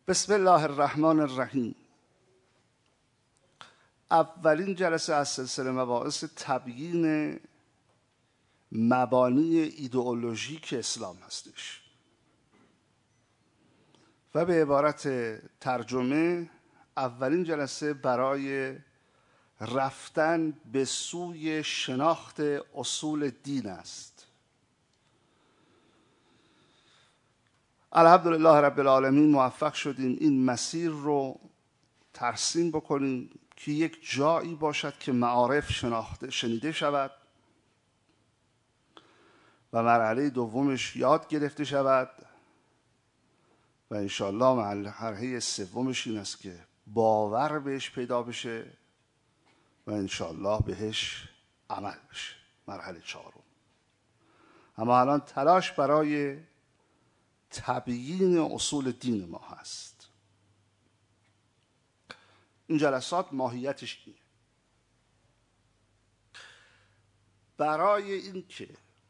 بسم الله الرحمن الرحیم. اولین جلسه از سلسله مباحث تبیین مبانی ایدئولوژیک اسلام هستش و به عبارت ترجمه اولین جلسه برای رفتن به سوی شناخت اصول دین است. الحمدلله رب العالمین موفق شدیم این مسیر رو ترسیم بکنیم که یک جایی باشد که معارف شنیده شود و مرحله دومش یاد گرفته شود و انشاءالله مرحله سومش این است که باور بهش پیدا بشه و انشاءالله بهش عمل بشه، مرحله چهارم. اما الان تلاش برای تبیین اصول دین ما هست. این جلسات ماهیتش اینه. برای اینکه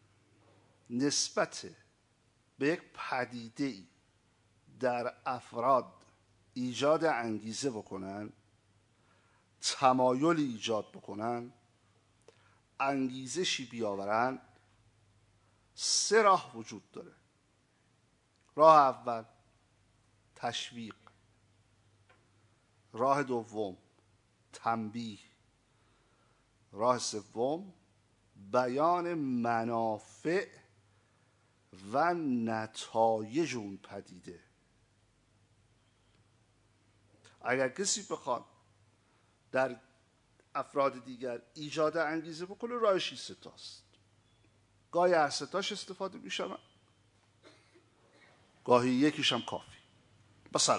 نسبت به یک پدیده‌ای در افراد ایجاد انگیزه بکنن، تمایل ایجاد بکنن، انگیزشی بیاورن، سه راه وجود داره. راه اول تشویق، راه دوم تنبیه، راه سوم بیان منافع و نتایج اون پدیده. اگر کسی بخواد در افراد دیگر ایجاد انگیزه بکنه، راهش سه تاست. گاهی هر سه تاش استفاده میشن، گاهی یکیش هم کافی. مثلا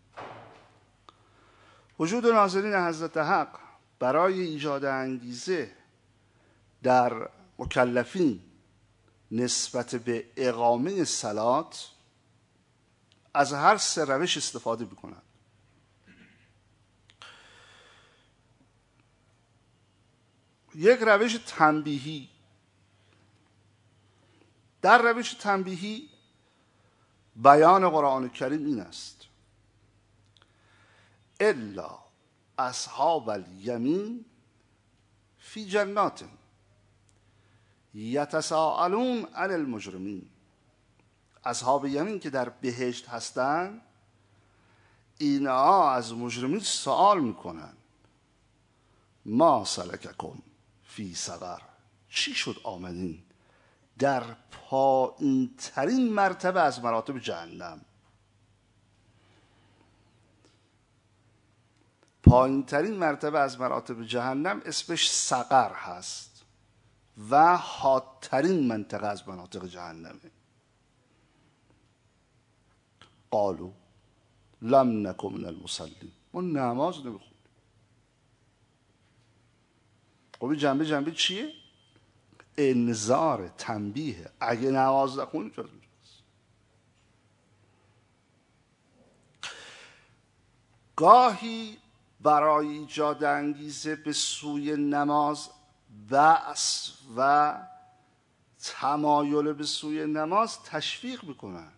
وجود ناظرین حضرت حق برای ایجاد انگیزه در مکلفین نسبت به اقامه صلات از هر سه روش استفاده میکنند. یک روش تنبیهی. در روش تنبیهی بیان قرآن کریم این است: الا اصحاب الیمین فی جنات یتساءلون عن المجرمین. اصحاب یمین که در بهشت هستند، اینها از مجرمین سوال میکنن: ما سلککم فی سقر، چی شد آمدین در پایین ترین مرتبه از مراتب جهنم؟ پایین ترین مرتبه از مراتب جهنم اسمش سقر هست و حادترین منطقه از مناطق جهنمه. قالوا لم نکن من المصلین، ما نماز نمیخونیم. خب این جنبه چیه؟ انذار، تنبیه. اگه نماز نخونی جز اونجاست. گاهی برای ایجاد انگیزه به سوی نماز، بأس و تمایل به سوی نماز تشویق میکنن.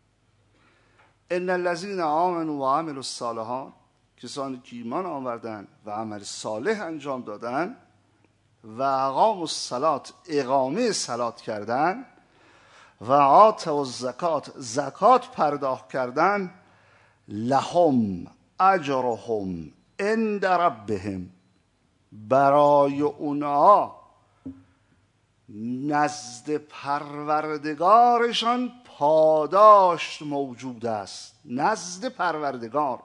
ان الذین آمنوا و عملوا الصالحات، کسانی که ایمان آوردن و عمل صالح انجام دادن و اقاموا الصلات، اقامه صلات کردن، و آتوا الزکات، زکات پرداخت کردن، لهم اجرهم عند ربهم، برای اونها نزد پروردگارشان پاداش موجود است. نزد پروردگار.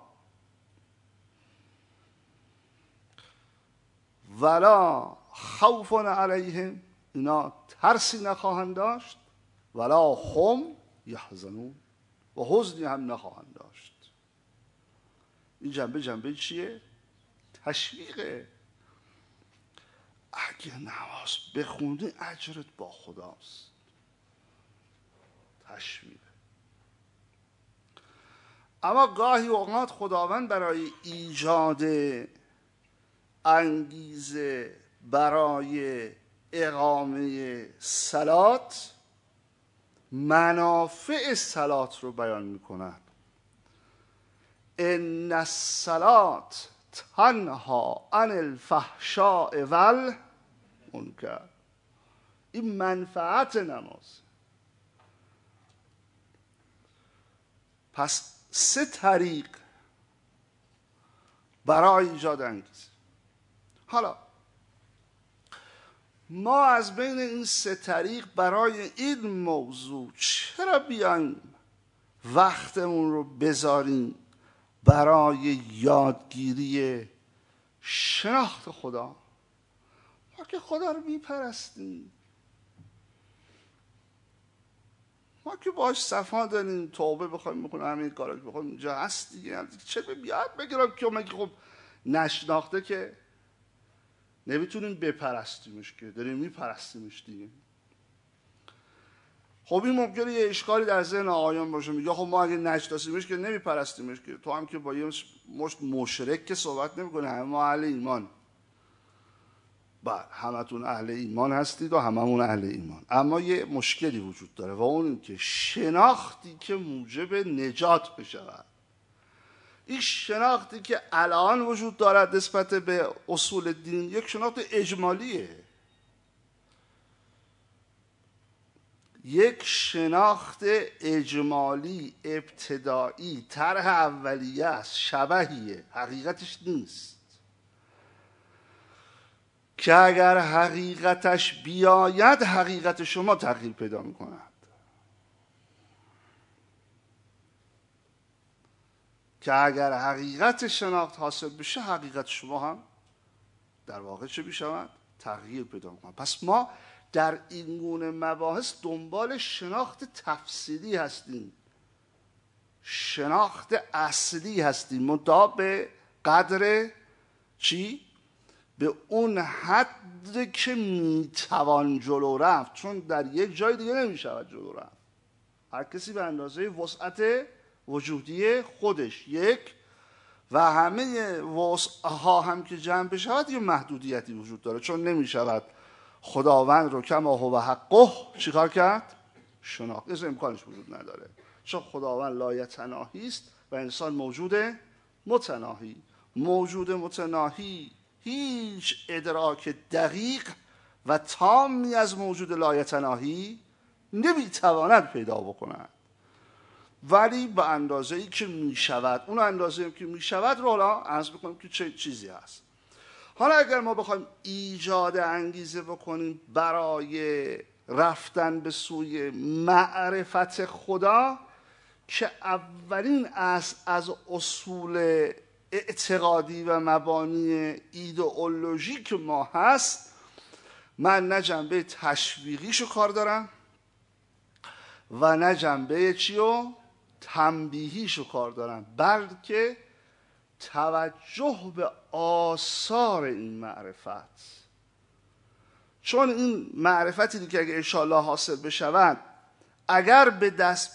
ولا خوف علیهم، اینا ترسی نخواهند داشت، ولا هم یحزنون، و حزنی هم نخواهند داشت. این جنبه چیه؟ تشویقه. اگه نماز بخونی اجرت با خداست. تشویق. اما گاهی اوقات خداوند برای ایجاد انگیزه برای اقامه صلات منافع صلات رو بیان میکنند. ان الصلاة تنها عن الفحشاء والمنکر. این منفعت نماز. پس 3 طریق برای ایجاد انگیزه. حالا ما از بین این 3 طریق برای این موضوع چرا بیایم وقتمون رو بذاریم برای یادگیری شناخت خدا؟ ما که خدا رو میپرستیم، ما که باش صفا داریم، توبه بخوایم بکنیم، همین کارا که بخوایم اینجا هست دیگه. چه بیاد بگیرم که مگه خب نشناخته که نمیتونیم بپرستیمش، که داریم میپرستیمش دیگه. خب این ممکنه یه اشکالی در ذهن آقایان باشه، میگه خب ما اگه نشناسیمش که نمیپرستیمش، که تو هم که با یه مشت مشرک که صحبت نمیکنه، همه ما اهل ایمان. بله همتون اهل ایمان هستید و هممون اهل ایمان، اما یه مشکلی وجود داره و اون این که شناختی که موجب نجات بشود، این شناختی که الان وجود دارد نسبت به اصول دین، یک شناخت اجمالیه، یک شناخت اجمالی ابتدایی، طرح اولیه است، شبهیه، حقیقتش نیست، که اگر حقیقتش بیاید حقیقت شما تغییر پیدا میکند، که اگر حقیقت شناخت حاصل بشه حقیقت شما هم در واقع چه میشود؟ تغییر پیدا میکند. پس ما در این گونه مباحث دنبال شناخت تفصیلی هستیم، شناخت اصلی هستیم، منتها به قدر چی؟ به اون حد که میتوان جلو رفت، چون در یک جای دیگه نمیشود جلو رفت. هر کسی به اندازه وسعت وجودی خودش یک، و همه وسعها هم که جمع بشود یه محدودیتی وجود داره، چون نمیشود خداوند رو کما هو حقه چیکار کرد؟ شناخت. این امکانش وجود نداره، چون خداوند لایتناهی است و انسان موجود متناهی. موجود متناهی هیچ ادراک دقیق و تامی از موجود لایتناهی نمیتواند پیدا بکند، ولی به اندازه‌ای که میشود، اون اندازه‌ای که میشود رو حالا عرض بکنیم که چه چیزی هست. حالا اگر ما بخوایم ایجاد انگیزه بکنیم برای رفتن به سوی معرفت خدا، که اولین از اصول اعتقادی و مبانی ایدئولوژیک ما هست، من نه جنبه تشویقیشو کار دارم و نه جنبه چیو تنبیهیشو کار دارم، بلکه توجه به آثار این معرفت. چون این معرفتی که اگه انشاءالله حاصل بشود، اگر به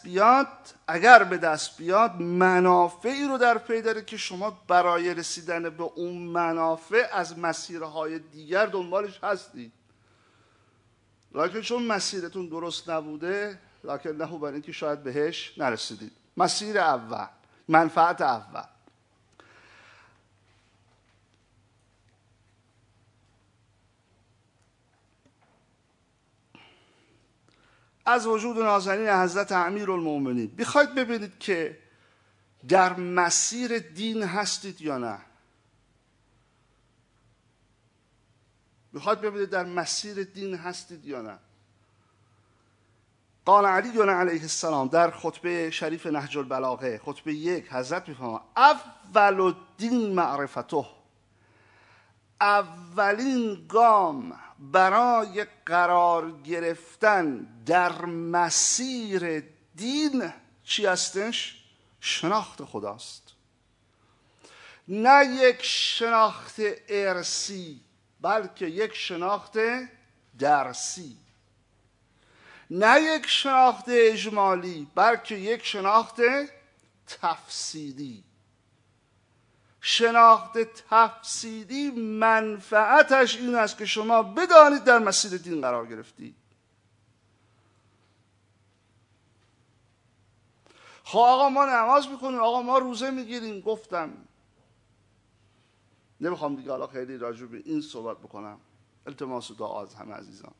دست بیاد منافعی رو در پی داره که شما برای رسیدن به اون منافع از مسیرهای دیگر دنبالش هستید، لکن چون مسیرتون درست نبوده، لکن نه برای اینکه شاید بهش نرسیدید. مسیر اول، منفعت اول. از وجود نازنین حضرت امیرالمومنین بخواید ببینید که در مسیر دین هستید یا نه. بخواید ببینید در مسیر دین هستید یا نه. قال علی علیه السلام در خطبه شریف نهج البلاغه، خطبه 1، حضرت میفرمایند اول الدین معرفته، اولین گام برای قرار گرفتن در مسیر دین چی هستش؟ شناخت خداست. نه یک شناخت ارثی، بلکه یک شناخت درسی. نه یک شناخت اجمالی، بلکه یک شناخت تفصیلی. شناخت تفصیلی منفعتش این است که شما بدانید در مسیر دین قرار گرفتید. خب آقا ما نماز میکنیم، آقا ما روزه میگیریم. گفتم نمیخوام دیگه حالا خیلی راجع به این صحبت بکنم. التماس دعا از همه عزیزان.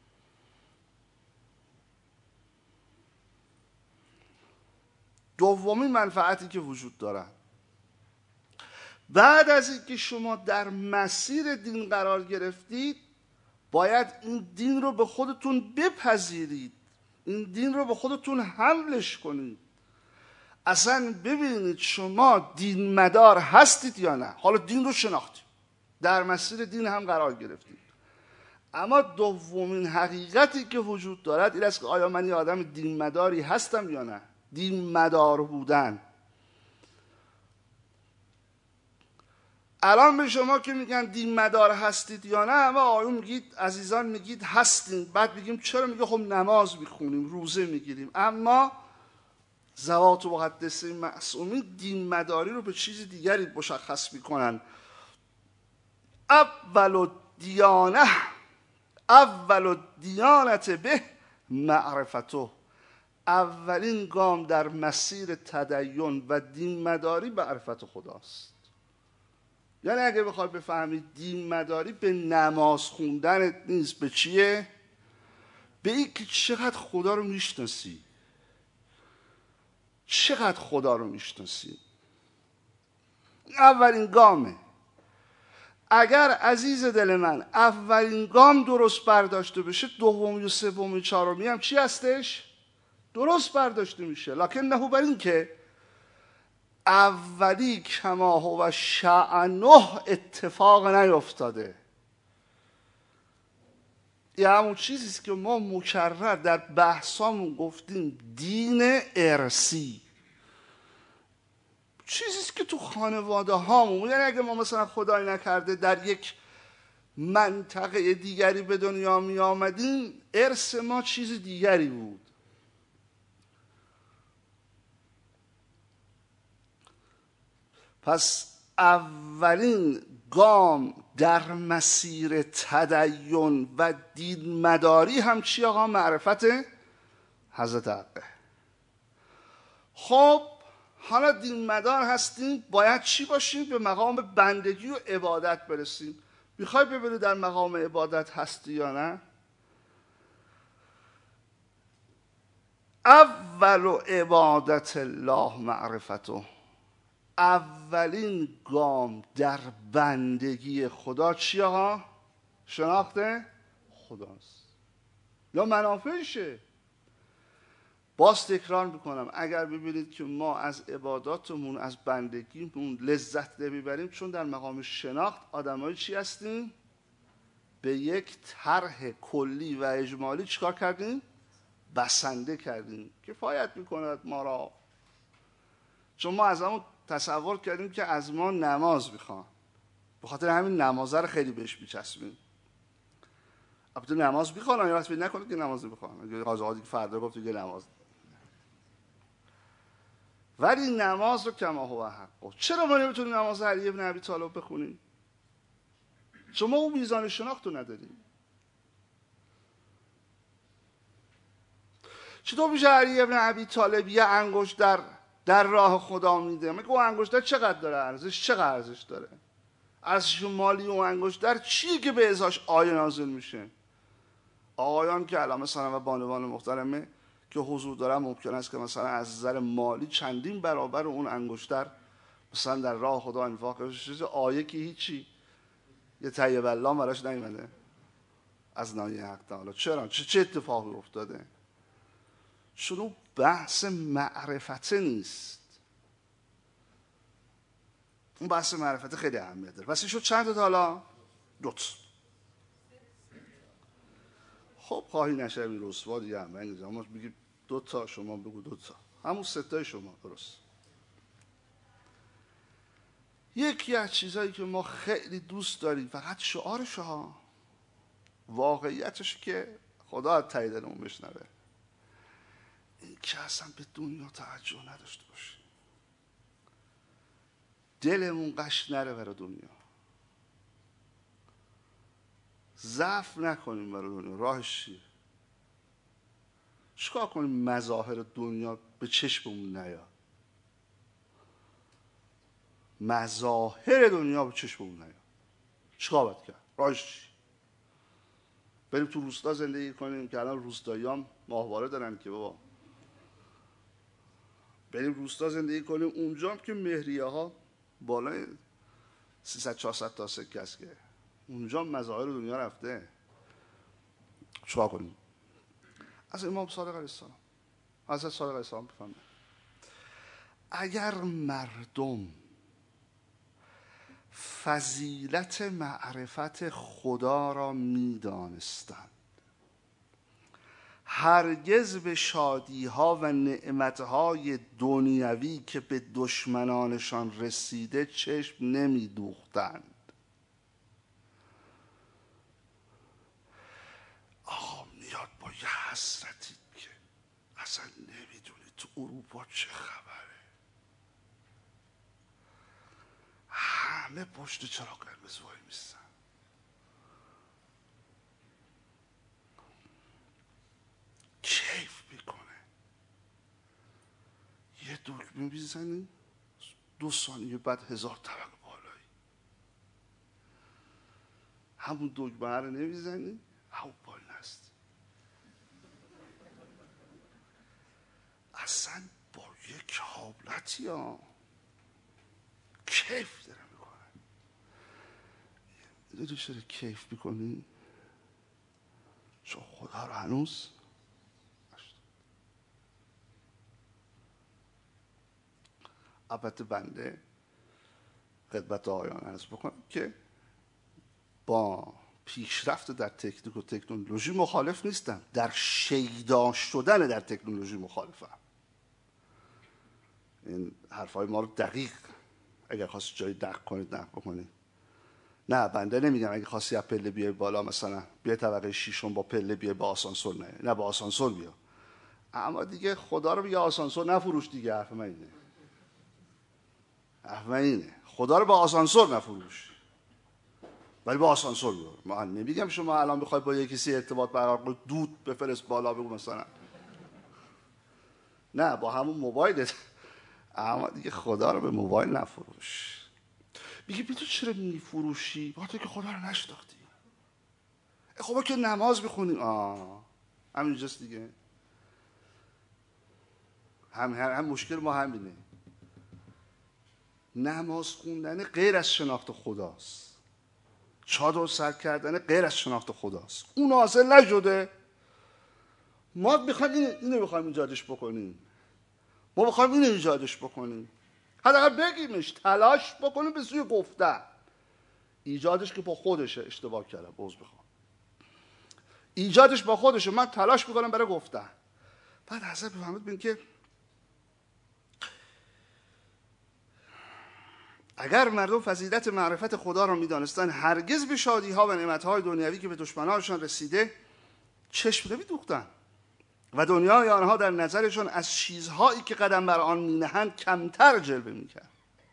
دومین منفعتی که وجود دارد بعد از اینکه شما در مسیر دین قرار گرفتید، باید این دین رو به خودتون بپذیرید، این دین رو به خودتون حملش کنید. اصلا ببینید شما دین مدار هستید یا نه. حالا دین رو شناختید، در مسیر دین هم قرار گرفتید، اما دومین حقیقتی که وجود دارد این است که آیا من یه آدم دین مداری هستم یا نه. دین مدار بودن. الان به شما که میگن دین مدار هستید یا نه، اما آیون میگید، عزیزان میگید هستین، بعد میگیم چرا؟ میگه خب نماز میخونیم، روزه میگیریم. اما ذوات و مقدسه معصومین دین مداری رو به چیز دیگری مشخص میکنن. اول دیانت به معرفته. اولین گام در مسیر تدین و دین مداری معرفت خداست. یعنی اگه بخواد بفهمید دین مداری به نماز خوندن نیست، به چیه؟ به این که چقدر خدا رو میشناسی، چقدر خدا رو میشناسی. اولین گامه. اگر عزیز دل من اولین گام درست برداشته بشه، دومی و سومی و چهارمی هم چی هستش؟ درست برداشته میشه. لکن نه بر این که اولی کما هو شأنه اتفاق نیفتاده. این همون چیزیست که ما مکرر در بحثامون گفتیم، دین ارثی. چیزیست که تو خانواده هامون، یعنی اگه ما مثلا خدای نکرده در یک منطقه دیگری به دنیا می آمدیم، ارث ما چیز دیگری بود. پس اولین گام در مسیر تدین و دین مداری هم چی آقا؟ معرفت حضرت حقه. خب حالا دین مدار هستیم، باید چی باشیم؟ به مقام بندگی و عبادت برسیم. میخوای ببینی در مقام عبادت هستی یا نه؟ اول عبادت الله معرفته. اولین گام در بندگی خدا چی آقا؟ شناخته خداست یا منافعشه. باز تکرار میکنم، اگر ببینید که ما از عباداتمون، از بندگیمون لذت نمیبریم، چون در مقام شناخت آدمایی چی هستیم؟ به یک طرح کلی و اجمالی چیکار کردیم؟ بسنده کردیم. کفایت میکند ما را. چون ما از همون تصور کردیم که از ما نماز میخوان، به خاطر همین نمازه رو خیلی بهش میچسبیم. البته نماز میخوان، یا فکر نکنید که نماز میخوان. اگه قاضی که فردا گفت دیگه نماز، ولی نماز رو کما هو حق. چرا ما نمیتونیم نماز علی ابن ابی طالب بخونیم؟ چون ما اون میزان شناخت رو نداریم. چطور میشه علی ابن ابی طالب یه انگشت در راه خدا میده؟ میگه اون انگشتر چقدر داره ارزش؟ چقدر ارزش داره؟ ارزش مالی اون انگشتر چیه که به ازاش آیه نازل میشه؟ آقایان که الان مثلا و بانوان محترمه که حضور دارن، ممکن است که مثلا از نظر مالی چندین برابر اون انگشتر مثلا در راه خدا انفاق بشه. آیه که هیچی، یه طیب الله براش نیومده از ناحیه حق تعالی. چرا؟ چه اتفاقی افتاده؟ چون اون بحث معرفته نیست. اون بحث معرفت خیلی اهمیت داره. پس این شد چند تا حالا؟ 2 تا. خب خواهی نشوی رسوا دیگه، هم انگلیسی ما بگیم 2 تا، شما بگو 2 تا، همون 3 تای شما درست. یکی از چیزایی که ما خیلی دوست داریم، فقط شعارش ها، واقعیتش که خدا از ته دلمون بشنوه، این که اصلا به دنیا توجه نداشته باشیم، دلمون قش نره برای دنیا، ضعف نکنیم برای دنیا. راهش چیه؟ چیکار کنیم مظاهر دنیا به چشممون نیاد. مظاهر دنیا به چشممون نیاد. چیکار باید کرد؟ راهش چی؟ بریم تو روستا زندگی کنیم که الان روستاییام ماهواره دارن که بابا بریم روستا زندگی کنیم، اونجا هم که مهریه ها بالای 300-400 تا سکه است که اونجا مظاهر دنیا رفته. چیکار کنیم؟ از امام صادق علیه السلام، حضرت صادق علیه السلام بفهمید اگر مردم فضیلت معرفت خدا را می‌دانستند، هرگز به شادی‌ها و نعمت‌های دنیوی که به دشمنانشان رسیده چشم نمی‌دوختند. آقا میاد با یه حسرتی که اصلا نمیدونی تو اروپا چه خبره، همه پشت چراغ قرمز وای میستن، کیف میکنه، یه دکمه میزنی 2 ثانیه بعد 1000 طبقه بالایی، همون دکمه رو نمیزنی همون پای نست. اصلا با یک حالتی ها کیف داره میکنه. میدونی چرا کیف میکنی؟ چون خدا رو هنوز البته بنده خدمت آقایان عرض بکنم که با پیشرفت در تکنیک و تکنولوژی مخالف نیستم، در شیدا شدن در تکنولوژی مخالفم. این حرفای ما رو دقیق اگر خواستی جایی نقد کنید نقد بکنید. نه بنده نمیگم اگه خواستی از پله بیای بالا مثلا بیا طبقه 6 با پله بیای با آسانسور، نه با آسانسور بیا، اما دیگه خدا رو بیا آسانسور نفروش دیگه. حرف من اینه، حرف من اینه، خدا رو با آسانسور نفروش ولی با آسانسور بیار. من نمیگم شما الان بخوای با یکی کسی ارتباط برقرار کنی دود بفرست بالا بگو مثلا، نه با همون موبایلت، اما دیگه خدا رو به موبایل نفروش. میگه تو چرا میفروشی؟ بخاطر که خدا رو نشناختی. خب که نماز بخونی، همینجاست دیگه. هم مشکل ما همینه، نماز خوندن غیر از شناخت خداست، چادر سر کردن غیر از شناخت خداست. اون حاصل نشده، ما میخوایم اینو بخوایم ایجادش بکنیم، ما بخوایم اینو ایجادش بکنیم، حداقل بگیمش، تلاش بکنیم به سوی گفتن. ایجادش که با خودشه، اشتباه کردم عذر بخوام، ایجادش با خودشه، من تلاش میکنم برای گفتن. بعد حضرت بفهمید ببین که اگر مردم فضیلت معرفت خدا را میدانستند، هرگز به شادی‌ها و نعمت‌های دنیوی که به دشمنانشان رسیده چشم نمی‌دوختند و دنیای آنها در نظرشان از چیزهایی که قدم بر آن می‌نهند کمتر جلوه می‌کرد.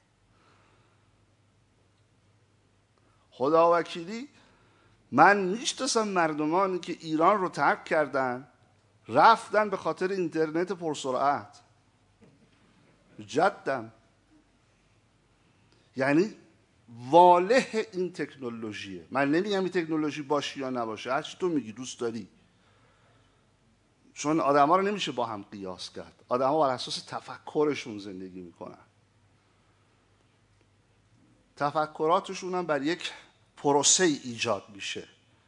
خدا وکیلی من میشناسم مردمانی که ایران رو ترک کردن رفتن به خاطر اینترنت پرسرعت. جدم، یعنی واله این تکنولوژیه. من نمیگم این تکنولوژی باشه یا نباشه، هرچی تو میگی دوست داری، چون آدم ها رو نمیشه با هم قیاس کرد. آدم ها بر اساس تفکرشون زندگی میکنن، تفکراتشون هم بر یک پروسه ایجاد میشه،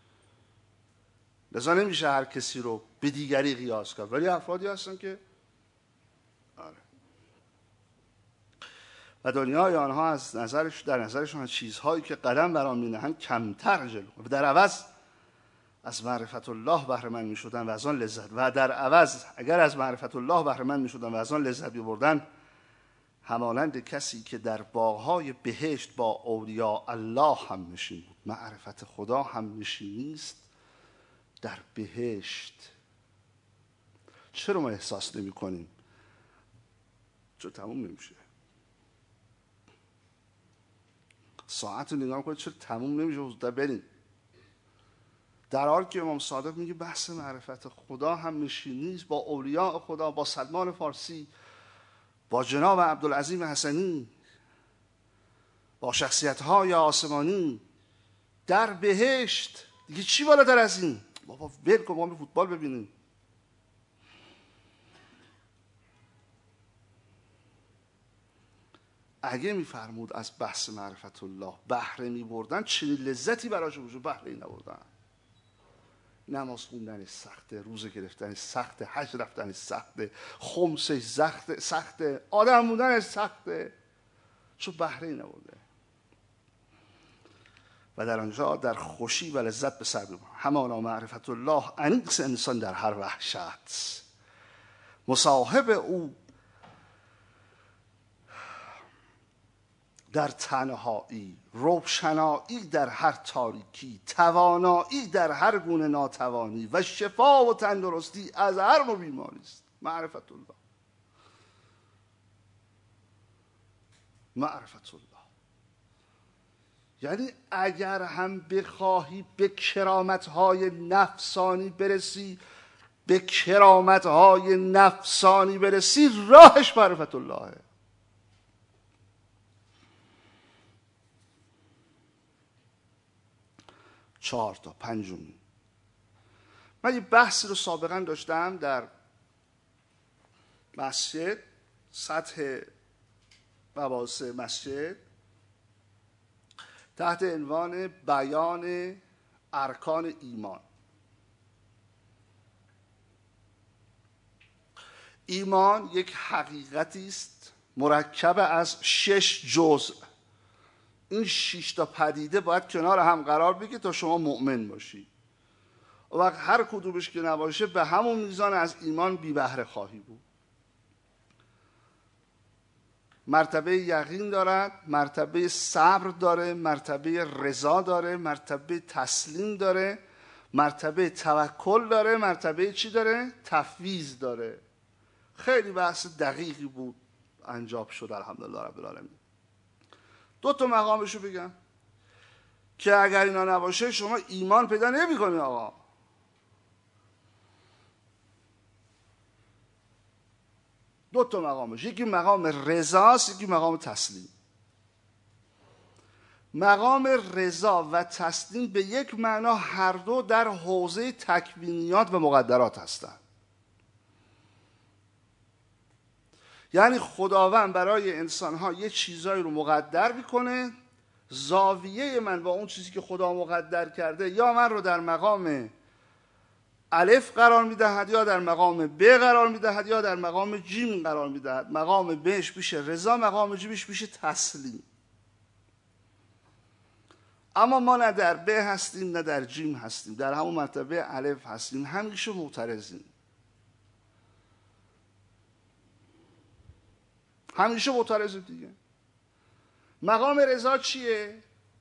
لذا نمیشه هر کسی رو به دیگری قیاس کرد. ولی افرادی هستن که و دنیای آنها از در نظرشون از چیزهایی که قدم بر آن می‌نهند کمتر جلو و در عوض از معرفت الله بهره مند می‌شدند و از آن لذت، و در عوض اگر از معرفت الله بهره مند می‌شدند و از آن لذت می‌بردند، همانند کسی که در باغ‌های بهشت با اولیاء الله هم نشین بود. معرفت خدا هم نشینی است در بهشت. چرا ما احساس نمی‌کنیم؟ چون تموم نمیشه. ساعت رو نگاه کنید چرا تموم نمیشه، زودتر بریم. در حالی که امام صادق میگه بحث معرفت خدا هم نشینی است با اولیاء خدا، با سلمان فارسی، با جناب عبدالعظیم حسنی، با شخصیت‌های آسمانی در بهشت. دیگه چی بالاتر از این؟ بابا ول کن، ما فوتبال ببینیم. اگه میفرمود از بحث معرفت الله بهره میبردن، چنین لذتی براشون وجود بهره نبردن. نماز خوندن سخته، روزه گرفتن سخته، حج رفتن سخته، خمسش سخته، آدم بودن سخته، چون بهره نبرده. و در آنجا در خوشی و لذت به سر میبرن. همانا معرفت الله انیس انسان در هر وحشت، مصاحب او در تنهایی، روشنایی در هر تاریکی، توانایی در هر گونه ناتوانی و شفا و تندرستی از هر نوع بیماری است. معرفت الله، معرفت الله. یعنی اگر هم بخواهی به کرامت‌های نفسانی برسی، به کرامت‌های نفسانی برسی، راهش معرفت اللهه. چهار تا پنجمی، من یه بحثی رو سابقا داشتم در مسجد، سطح مباحث مسجد، تحت عنوان بیان ارکان ایمان. ایمان یک حقیقتی است مرکب از 6 جزء. این 6 تا پدیده باید کنار هم قرار بگیره تا شما مؤمن باشی. و وقت هر کدومش که نباشه به همون میزان از ایمان بی بهره خواهی بود. مرتبه یقین دارد، مرتبه صبر داره، مرتبه رضا داره، مرتبه تسلیم داره، مرتبه توکل داره، مرتبه چی داره؟ تفویض داره. خیلی بحث دقیقی بود، انجام شد الحمدلله رب العالمین. 2 تا مقامشو بگم که اگر اینا نباشه شما ایمان پیدا نمی کنی. آقا دو تا مقامش، یکی مقام رضاست، یکی مقام تسلیم. مقام رضا و تسلیم به یک معنا هر دو در حوزه تکوینیات و مقدرات هستند. یعنی خداوند برای انسان‌ها یه چیزایی رو مقدر میکنه، زاویه من با اون چیزی که خدا مقدر کرده یا من رو در مقام الف قرار میدهد یا در مقام ب قرار میدهد یا در مقام جیم قرار میدهد. مقام بش میشه رضا، مقام جیمش میشه تسلیم. اما ما نه در ب هستیم نه در جیم هستیم، در همون مرتبه الف هستیم، همیشه معترضیم. همیشه معترضیم دیگه. مقام رضا چیه؟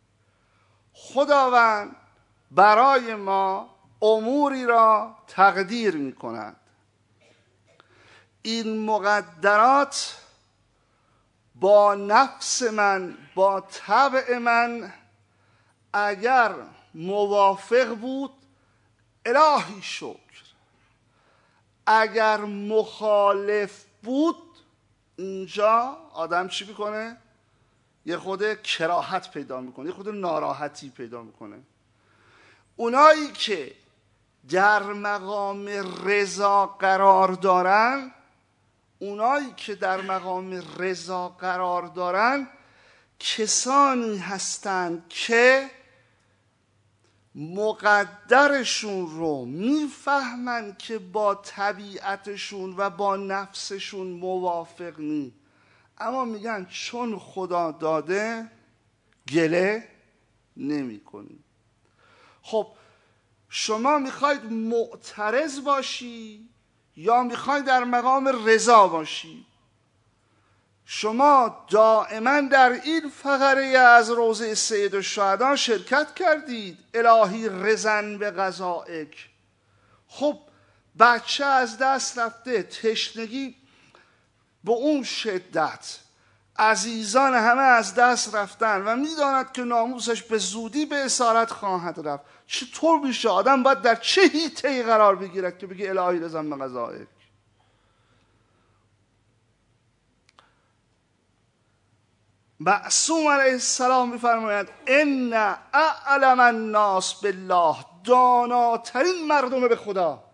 خداوند برای ما اموری را تقدیر می کند. این مقدرات با نفس من، با طبع من اگر موافق بود الهی شکر، اگر مخالف بود اینجا آدم چی میکنه؟ یه خود کراهت پیدا میکنه، یه خود ناراحتی پیدا میکنه. اونایی که در مقام رضا قرار دارن، اونایی که در مقام رضا قرار دارن کسانی هستند که مقدرشون رو میفهمن که با طبیعتشون و با نفسشون موافق نی، اما میگن چون خدا داده گله نمی کنی. خب شما میخواید معترض باشی یا میخواید در مقام رضا باشی؟ شما دائما در این فقره از روضه سید الشهدا شرکت کردید، الهی رضن به قضائک. خب بچه از دست رفته، تشنگی به اون شدت، عزیزان همه از دست رفتن و میداند که ناموسش به زودی به اسارت خواهد رفت، چطور میشه؟ آدم باید در چه حیطه‌ای قرار بگیرد که بگه الهی رضا بقضایک؟ معصوم علیه السلام میفرماید ان اعلم الناس بالله، داناترین مردم به خدا،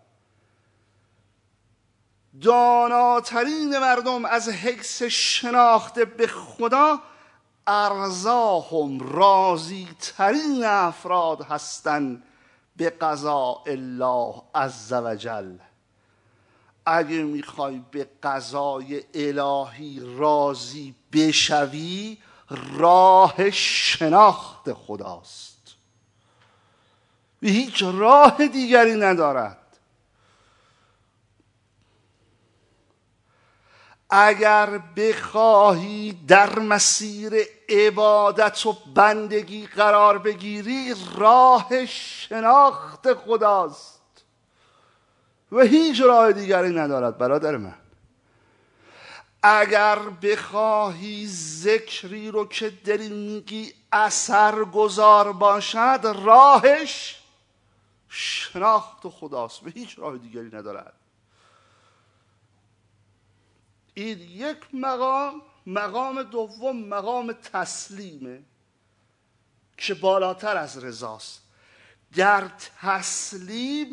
داناترین مردم از حیث شناخته به خدا، ارزاهم، راضی ترین افراد هستند به قضاء الله عز وجل. اگه میخوای به قضای الهی راضی بشوی، راه شناخت خداست و هیچ راه دیگری ندارد. اگر بخواهی در مسیر عبادت و بندگی قرار بگیری، راه شناخت خداست و هیچ راه دیگری ندارد برادر من. اگر بخواهی ذکری رو که داری میگی اثر گذار باشد، راهش شناخت خداست و هیچ راه دیگری ندارد. این یک مقام. مقام دوم مقام تسلیمه که بالاتر از رضاست. در تسلیم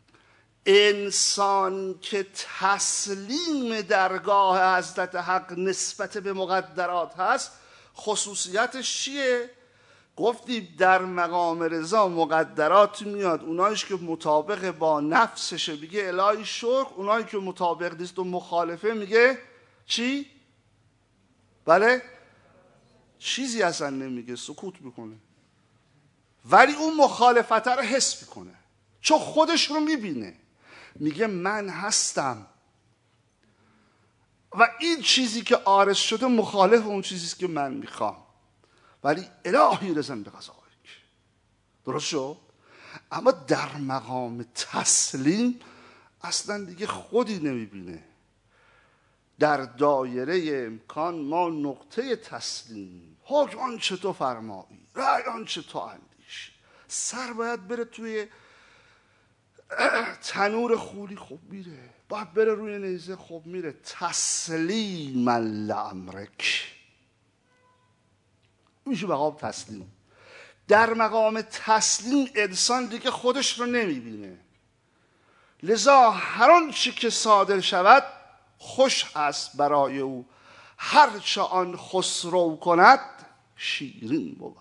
انسان که تسلیم درگاه حضرت حق نسبت به مقدرات هست، خصوصیتش چیه؟ گفتیم در مقام رضا مقدرات میاد، اونایش که مطابق با نفسشه میگه الهی شکر، اونایی که مطابق نیست و مخالفه میگه چی؟ بله؟ چیزی اصلا نمیگه، سکوت میکنه. ولی اون مخالفت رو حس میکنه چون خودش رو میبینه، میگه من هستم و این چیزی که عارض شده مخالف اون چیزیست که من میخوام، ولی الهی رضا بقضایک. درست شد؟ اما در مقام تسلیم اصلا دیگه خودی نمیبینه. در دایره امکان ما نقطه تسلیم، حکم آنچه تو فرمایی، رأی آنچه تو اندیشی. سر باید بره توی تنور خولی، خب میره. باید بره روی نیزه، خب میره. تسلیم لامرک میشه مقام تسلیم. در مقام تسلیم انسان دیگه خودش رو نمیبینه، لذا هر آنچه که صادر شود خوش است برای او، هرچه آن خسرو کند شیرین بود.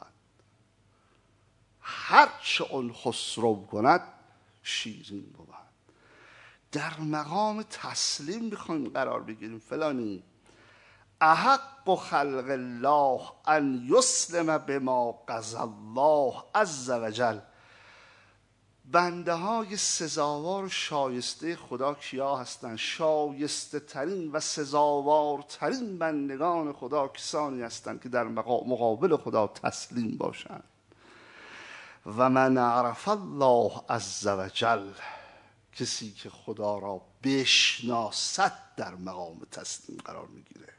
هرچه آن خسرو کند شیرین بود. در مقام تسلیم میخوایم قرار بگیریم. فلانی احق خلق الله ان یسلم بما قضى الله عز وجل. بنده های سزاوار و شایسته خدا کیا هستند؟ شایسته ترین و سزاوار ترین بندگان خدا کسانی هستند که در مقابل خدا تسلیم باشند. و من عرف الله عز وجل، کسی که خدا را بشناسد در مقام تسلیم قرار میگیره.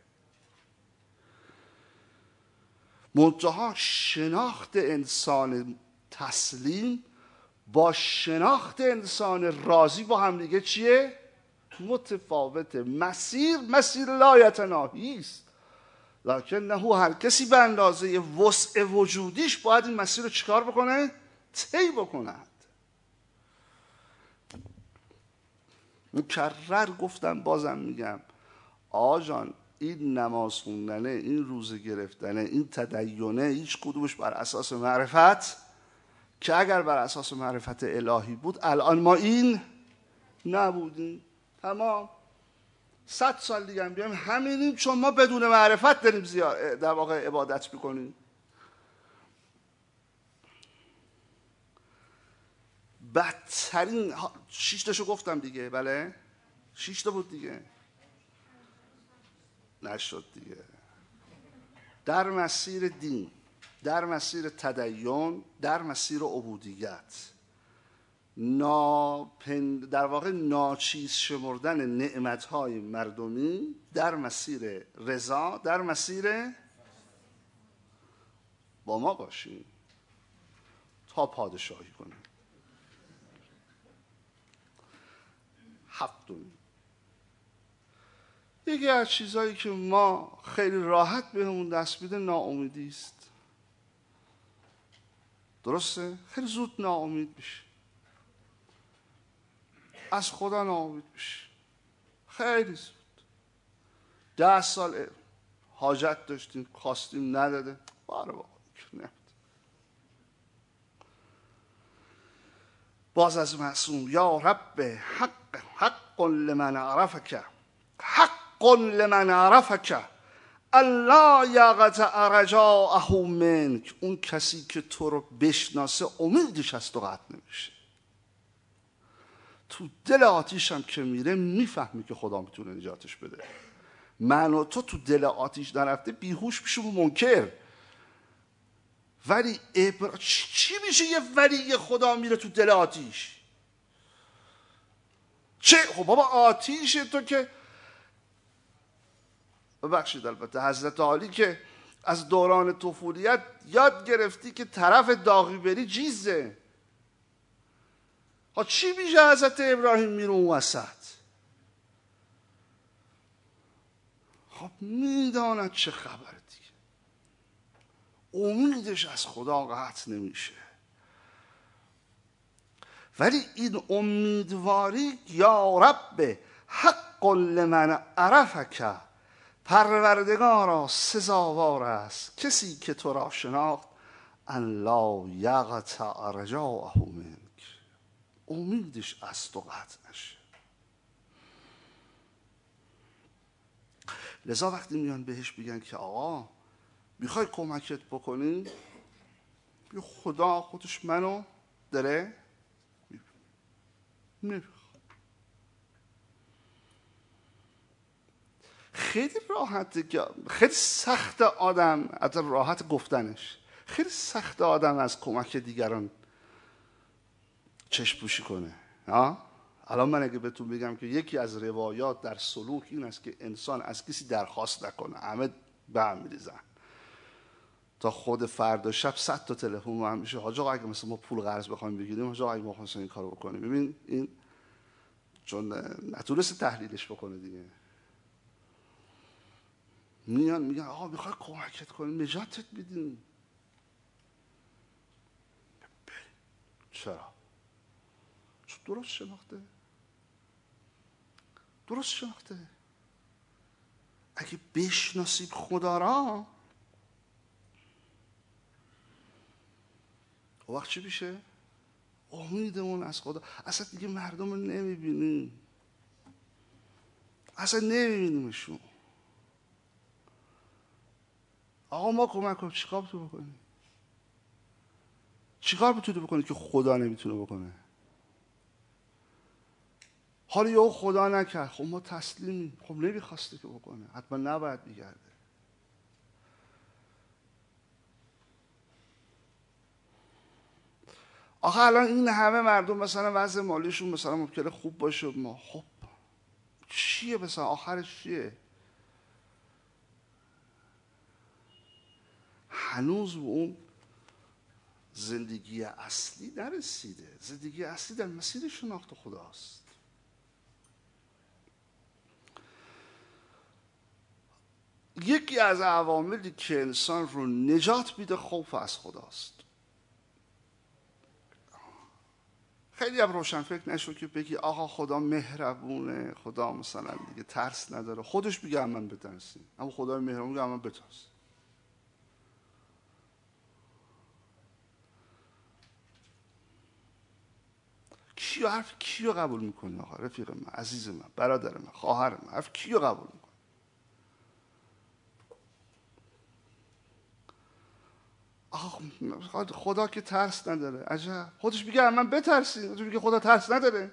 منتها شناخت انسان تسلیم با شناخت انسان راضی با هم دیگه چیه؟ متفاوته. مسیر لا یتناهی است، لکنه هر کسی به اندازه وسع وجودیش باید این مسیر رو چیکار بکنه؟ طی بکند. مکرر گفتم، بازم میگم، آجان این نماز خوندنه، این روزه گرفتنه، این تدینه، هیچ کدومش بر اساس معرفت، که اگر بر اساس معرفت الهی بود الان ما این نبودیم. تمام. 100 سال دیگه هم بیایم همینیم، چون ما بدون معرفت داریم در واقع عبادت میکنیم. بدترین 6 تاشو گفتم دیگه. بله 6 تا بود دیگه، نشد دیگه. در مسیر دین، در مسیر تدین، در مسیر عبودیت، در واقع ناچیز شمردن نعمتهای مردمی، در مسیر رضا، در مسیر با ما باشیم تا پادشاهی کنیم. هفتمی. یکی از چیزهایی که ما خیلی راحت بهمون دست میده ناامیدی است. درسته؟ خیلی زود ناامید میشه، از خدا ناامید میشه، خیلی زود. 10 سال حاجت داشتیم خواستیم نداده، باره بابا نه. باز از معصوم، یا رب حق لمن عرفک، حق لمن عرفک الله یقطع رجاءه منک. اون کسی که تو رو بشناسه امیدش از تو قطع نمیشه. تو دل آتیش هم که میره میفهمی که خدا میتونه نجاتش بده. من و تو دل آتیش نرفته بیهوش میشیم و منکر. ولی چی میشه یه ولی خدا میره تو دل آتیش؟ چه؟ خب بابا آتیش تو که، ببخشید البته حضرت علی که از دوران طفولیت یاد گرفتی که طرف داغی بری جیزه. ها چی میشه حضرت ابراهیم میره اون وسط؟ خب میداند چه خبره دیگه، امیدش از خدا قطع نمیشه. ولی این امیدواری یا رب حق لمن عرفک، پروردگارا سزاوار است کسی که تو را شناخت ان لا یقطع رجاءه منک، امیدش از تو قطع نشه. لذا وقتی میان بهش بگن که آقا میخوای کمکت بکنی، خدا خودش منو داره نمیخواد. خیلی راحته که، خیلی سخت آدم از راحت گفتنش، خیلی سخت آدم از کمک دیگران چشم پوشی کنه. الان من اگه بهتون بگم که یکی از روایات در سلوک این است که انسان از کسی درخواست نکنه، همه به هم میریزن تا خود فردا شب 100 تا تلفن هم میشه، حاج آقا اگه مثلا ما پول قرض بخوایم بگیریم، حاج آقا اگه ما خواستیم این کارو بکنیم. ببین این چون نتونسته تحلیلش بکنه دیگه، میگن آقا میخوای کمکت کنیم، نجاتت میدیم. چرا؟ چون درست شناخته. اگه بشناسید خدا را، وقت چی میشه؟ امیدمون از خدا. اصلا دیگه مردم رو نمیبینیم، اصلا نمیبینیمشون. آقا ما کمک کنیم، چیکار بتونه بکنی؟ چیکار بتونه بکنی که خدا نمیتونه بکنه؟ حالا یهو خدا نکرد، خب ما تسلیمیم، خب نمیخواسته که بکنه، حتما نباید بگرده. آخه الان این همه مردم مثلا وضع مالیشون مثلا ممکنه خوب باشه، ما خب چیه مثلا آخرش چیه؟ هنوز به اون زندگی اصلی نرسیده. زندگی اصلی در مسیر شناخت خداست. یکی از عواملی که انسان رو نجات میده خوف از خداست. خیلی هم روشن فکر نشو که بگی آقا خدا مهربونه، خدا مثلا دیگه ترس نداره، خودش بگه من بترسیم، اما خدای مهربون بگه من بترس. حرف کیو قبول میکنی آقا؟ رفیق من، عزیز من، برادر من، خواهر من، حرف کیو قبول میکنی؟ آقا خدا که ترس نداره. عجب، خودش میگه من بترسیم، خودش میگه خدا ترس نداره.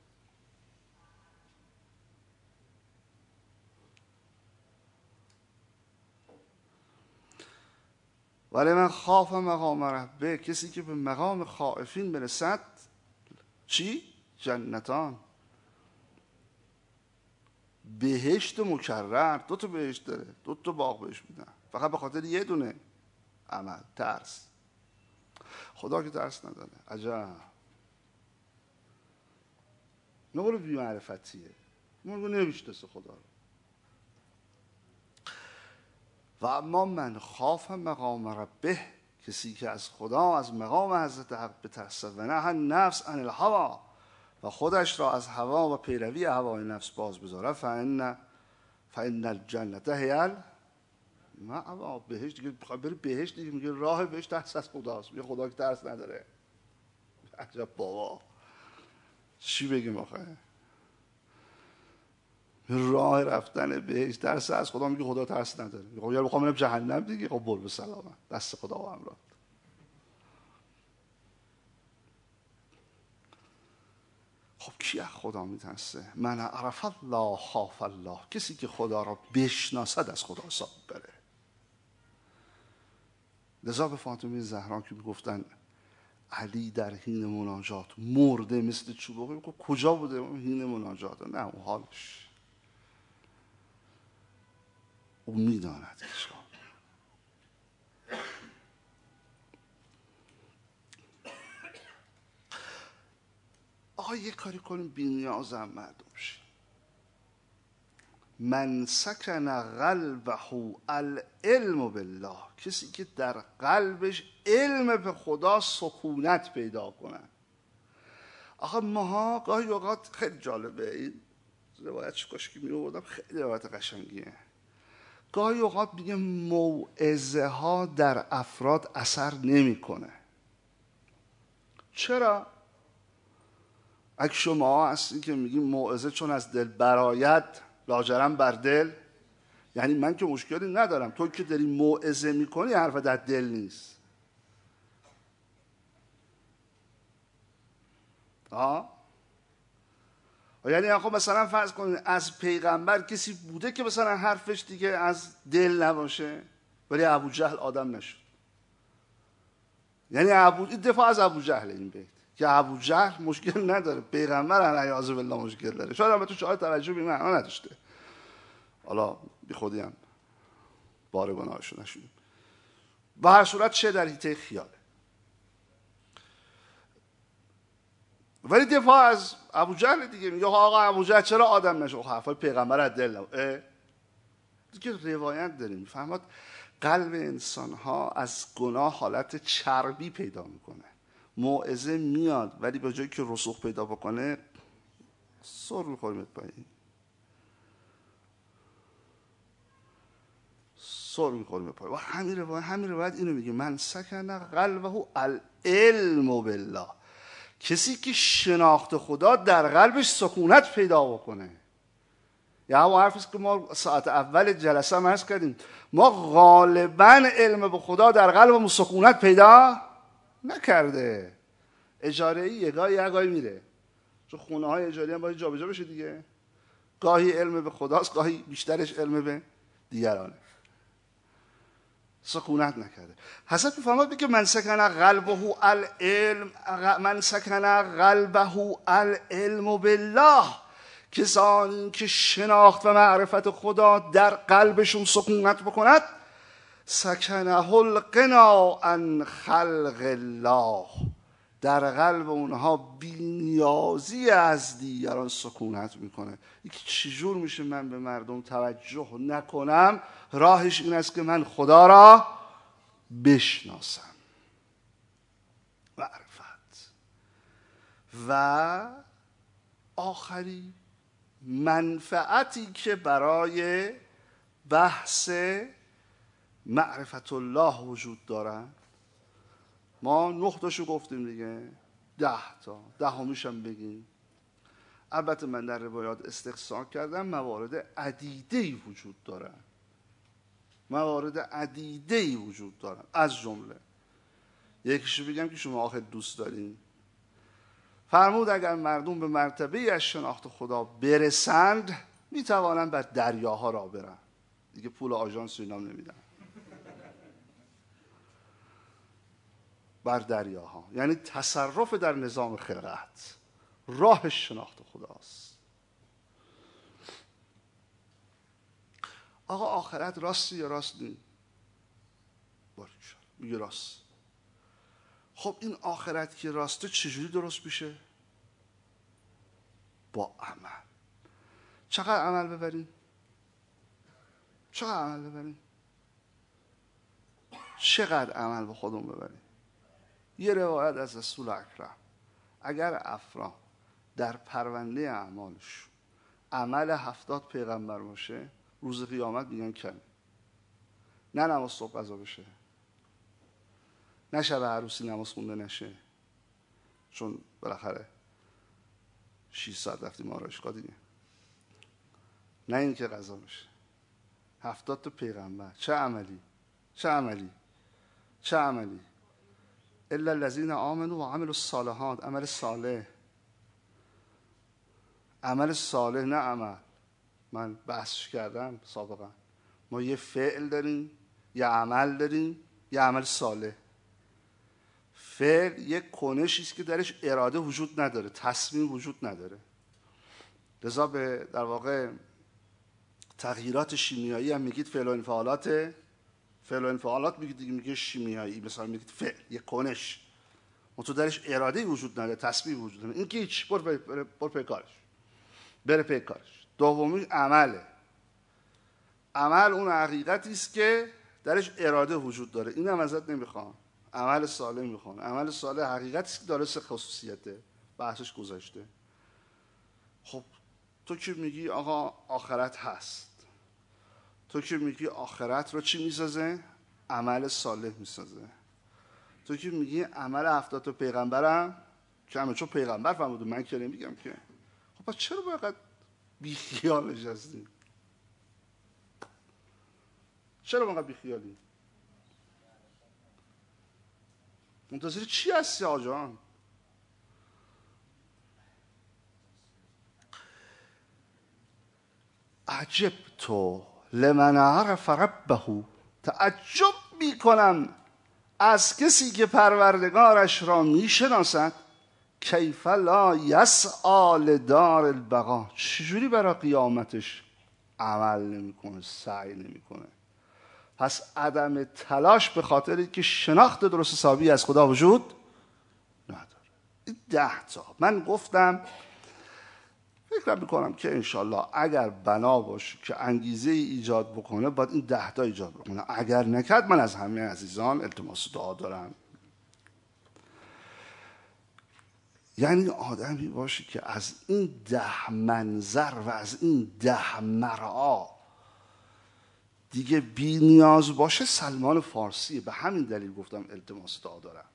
ولی من خاف مقام ربه، کسی که به مقام خائفین برسد چی؟ جنتان، بهشت مکرر. 2 تا بهشت داره، 2 تا باغ بهش میدن، فقط به خاطر یه دونه عمل، ترس. خدا که ترس نداره. عجب. نه قول بی معرفتیه، ما نمیشناسه خدا رو. و اما من خاف مقام ربه، کسی که از خدا، از مقام حضرت حق بترسد و نه نفس عن الهوا، و خودش را از هوا و پیروی هوای نفس باز بذاره، فان الجنة هی المأوی، بهشت دیگه بخواد بره بهشت دیگه، میگه راه بهشت ترس از خداست، میگه خدا که ترس نداره. عجب بابا، چی بگیم آخه؟ راه رفتن بهشت ترس از خدا، میگه خدا ترس نداره. خب یا بخوام برم جهنم دیگه، خب برو به سلامت، دست خدا و امرات. خب کی از خدا میترسه؟ من عرف الله خاف الله، کسی که خدا را بشناسد از خدا حساب بره. لذا به فاطمه زهرا که میگفتن علی در حین مناجات مرده مثل چوب، کجا بوده حین مناجات؟ نه اون حالش، او میداند که آقا یه کاری کنیم بی نیازم مردم شیم. من سکن قلبه العلم بالله، کسی که در قلبش علم به خدا سکونت پیدا کنه. آخه ماها گاهی اوقات، خیلی جالبه این روایت چکاش که می آوردم، خیلی روایت قشنگیه. گاهی اوقات میگه موعظه ها در افراد اثر نمیکنه. چرا؟ اگه شما هستین که میگیم موعظه چون از دل براید لاجرم بر دل، یعنی من که مشکلی ندارم، تو که داری موعظه میکنی حرف در دل نیست. یعنی آقا مثلا فرض کنید از پیغمبر کسی بوده که مثلا حرفش دیگه از دل نباشه، ولی ابوجهل آدم نشد. یعنی دفاع از ابوجهل این بیت که ابوجهل مشکل نداره، پیغمبر علیه بالله مشکل داره. شاید البته شاید توجه به این معنا نداشته، حالا بی خودی هم بار گناهشو نشونیم. به هر صورت چه در حیطه خیاله، ولی دفاع از ابوجهل دیگه میگه آقا ابوجهل چرا آدم نشد؟ حرفای پیغمبر از دل نبود. دیگه روایت داریم میفهمد قلب انسان ها از گناه حالت چربی پیدا میکنه. موعظه میاد ولی به جایی که رسوخ پیدا بکنه سر میخوریم پایین، سر میخوریم پایین. و همین روایت اینو میگه من سکن قلبه العلم بالله، کسی که شناخت خدا در قلبش سکونت پیدا بکنه. یا همون حرفیست که ما ساعت اول جلسه هم عرض کردیم، ما غالبا علم به خدا در قلبمون سکونت پیدا نکرده. اجاره‌ای یه گاهی میره، چون خونه های اجاری هم باید جابجا بشه دیگه، گاهی علم به خداست، گاهی بیشترش علم به دیگرانه. سکونت نکرده. حضرت میفرماد بگه من سکن قلبه العلم، من سکن قلبه العلم بالله، کسانی که شناخت و معرفت خدا در قلبشون سکونت بکند، سکنه الغنا عن خلق الله، در قلب اونها بی‌نیازی از دیگران سکونت میکنه. یکی چجور میشه من به مردم توجه نکنم؟ راهش این است که من خدا را بشناسم. معرفت. و آخری منفعتی که برای بحث معرفت الله وجود دارن، ما 9 تاشو گفتیم دیگه، 10 تا، 10میش هم بگیم. البته من در روایات استقصا کردم، موارد عدیده‌ای وجود دارن، موارد عدیده‌ای وجود دارن. از جمله یکیشو بگم که شما آخر دوست دارین. فرمود اگر مردم به مرتبه از شناخت خدا برسند میتوانند بر دریاها را برن. دیگه پول آژانس اینا نمیدن. بر دریاها یعنی تصرف در نظام خلقت، راه شناخت خداست. آقا آخرت راستی یا راست نی؟ باریکشان میگه راست. خب این آخرت که راسته چجوری درست میشه؟ با عمل. چقدر عمل ببریم؟ چقدر عمل ببریم؟ چقدر عمل به خودمون ببریم؟ یه روایت از رسول اکرم، اگر افراد در پرونده اعمالش عمل 70 پیغمبر باشه، روز قیامت میگن کم. نه نماز صبح قضا بشه، نه شب عروسی نماز خونده نشه، چون بالاخره 6 ساعت رفتیم آرایشگاه دیگه، نه این که قضا بشه. 70 تا پیغمبر، چه عملی؟ چه عملی؟ چه عملی؟ الا الذین آمنوا و عملوا الصالحات. عمل صالح، عمل صالح، نه عمل. من بحثش کردم سابقا، ما یه فعل داریم، یه عمل داریم، یه عمل صالح. فعل یک کنشی است که درش اراده وجود نداره، تصمیم وجود نداره. لذا به در واقع تغییرات شیمیایی هم میگید فعل و انفعالات. فعل و انفعالات میگید دیگه، میگه شیمیایی، مثلا میگید فعل یک کنش، اون تو درش اراده وجود نداره، تصمیم وجود نداره. این که هیچ، بر پی کارش، بره پی کارش. دومی عمله. عمل اون حقیقتی است که درش اراده وجود داره. اینم ازت نمیخوام. عمل صالح میخوام. عمل صالح حقیقتی است که داره سه خصوصیته، بحثش گذاشته. خب تو که میگی آقا آخرت هست، تو که میگی آخرت رو چی میسازه؟ عمل صالح میسازه. تو که میگی عمل 70 تا پیغمبرم کمه، چون پیغمبر فرموده، من که نمیگم که. خب پس چرا باید بی خیال نشستیم؟ چرا باید بی خیالی؟ منتظر چی هستی آقا جان؟ عجبت لمن عرف ربه. تعجب میکنم از کسی که پروردگارش را میشناسد. کیف لا یسعی لدار البقا. چجوری برای قیامتش عمل نمیکنه، سعی نمیکنه؟ پس عدم تلاش به خاطر اینکه شناخت درست حسابی از خدا وجود نداره. این 10 تا من گفتم، فکر میکنم که انشالله اگر بنا باشه که انگیزه ایجاد بکنه، باید این 10 تا ایجاد بکنه. اگر نکرد، من از همه عزیزان التماس دعا دارم. یعنی آدمی باشه که از این 10 منظر و از این 10 مرعا دیگه بی نیاز باشه. سلمان فارسی. به همین دلیل گفتم التماس دعا دارم.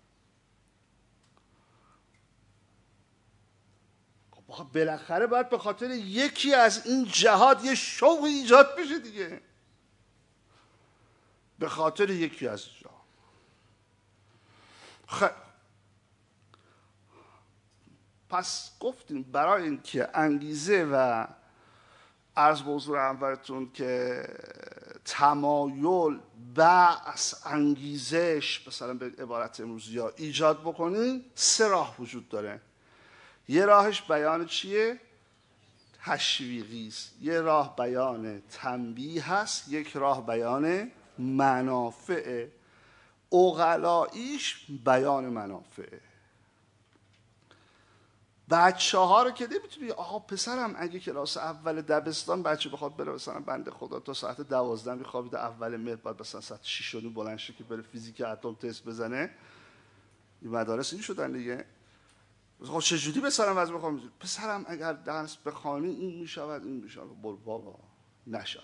بالاخره باید به خاطر یکی از این جهات یه شوق ایجاد بشه دیگه، به خاطر یکی از جهات. خب پس گفتیم برای اینکه انگیزه و عرض به حضور انورتون که تمایل، بحث، انگیزش، مثلا به عبارت امروزی ها ایجاد بکنین، 3 راه وجود داره. یه راهش بیان چیه؟ تشویقی است. یه راه بیان تنبیه هست. یک راه بیان منافعه. عقلاییش بیان منافعه. بچه ها رو که نمیتونی آقا پسرم اگه کلاس اول دبستان بچه بخواد بره مثلا بنده خدا تا ساعت 12 میخوابید، اول مهر بعد مثلا ساعت 6 بلند شه که بره فیزیک اتم تست بزنه. این مدارس این شدن دیگه. خب چجوری پسرم واسه بخوام؟ پسرم اگر درس بخوانی این میشود، این میشود. بابا نشود.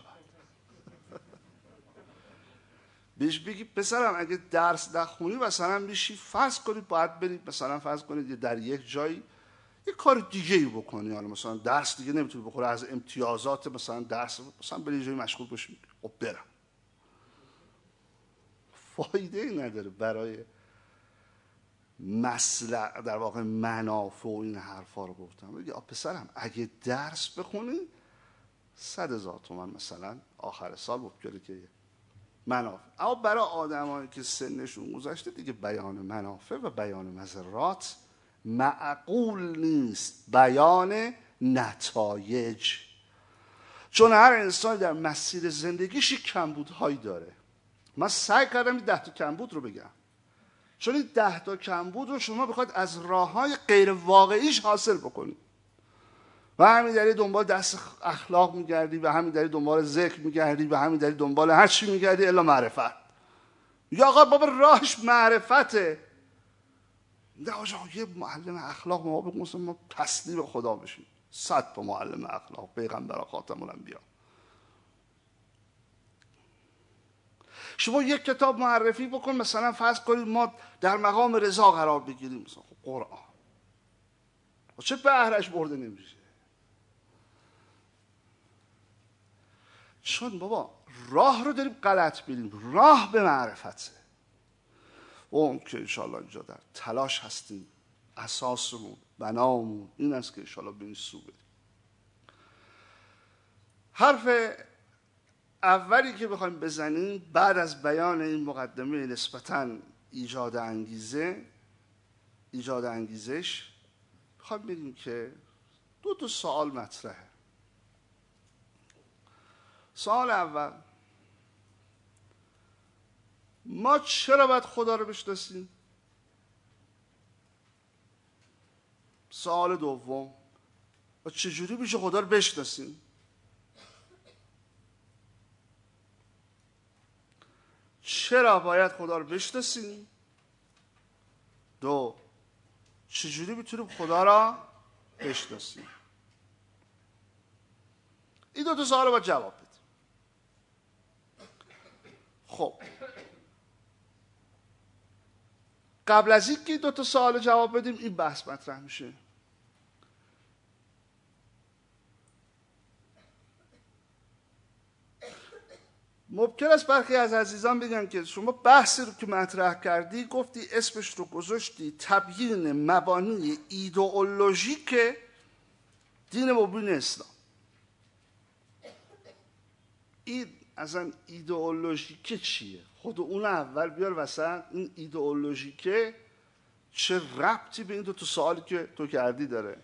بهش بگی پسرم اگه درس نخونی مثلا میشی، فرض کنید باید برید مثلا فرض کنید در یک جایی یه کار دیگه ای بکنی، حالا مثلا درس دیگه نمیتونی بخوره، از امتیازات مثلا درس مثلا بری جایی مشغول باشی. خب برم. فایده ای نداره برای مصلح، در واقع منافع و این حرفا رو گفتم. بگی پسرم اگه درس بخونی 100,000 تومان مثلا آخر سال بکنی که منافع. اما برای آدمایی که سنشون گذشته دیگه بیان منافع و بیان مضرات معقول نیست، بیان نتایج. چون هر انسانی در مسیر زندگیش یک کمبودهایی داره. من سعی کردم این 10 تا کمبود رو بگم، چون این 10 تا کمبود رو شما بخواید از راه‌های غیر واقعیش حاصل بکنید. و همین دلیل دنبال دست اخلاق میگردی و همین دلیل دنبال ذکر میگردی و همین دلیل دنبال هر چی میگردی الا معرفت. یا آقا بابا راهش معرفته. نه آقا یه معلم اخلاق ما بگیم ما تسلیم خدا بشیم. 100 تا معلم اخلاق، پیغمبر خاتم الانبیا. شما یک کتاب معرفی بکن، مثلا فرض کنید ما در مقام رضا قرار بگیریم، مثلا قرآن چه بهرش برده نمیشه؟ چون بابا راه رو داریم غلط بریم، راه به معرفته. اون که انشاءالله اینجا در تلاش هستیم، اساسمون بنامون این است که انشاءالله به این سو بریم. حرف اولی که بخوایم بزنیم بعد از بیان این مقدمه نسبتاً ایجاد انگیزش بخوایم بگیم که دو سوال مطرحه. سوال اول، ما چرا باید خدا رو بشناسیم؟ سوال دوم، و چجوری میشه خدا رو بشناسیم؟ چرا باید خدا رو بشناسیم؟ دو، چجوری میتونیم خدا را بشناسیم؟ این دو سوال رو باید جواب بدیم. خب قبل از اینکه این دو سوال جواب بدیم این بحث مطرح میشه. ممکن است برخی از عزیزان بگن که شما بحثی رو که مطرح کردی گفتی اسمش رو گذاشتی تبیین مبانی ایدئولوژیک دین مبین اسلام. این اصلا ایدئولوژیک چیه؟ خود اون اول بیار وسط. این ایدئولوژیک چه ربطی به این دو سوالی که تو کردی داره؟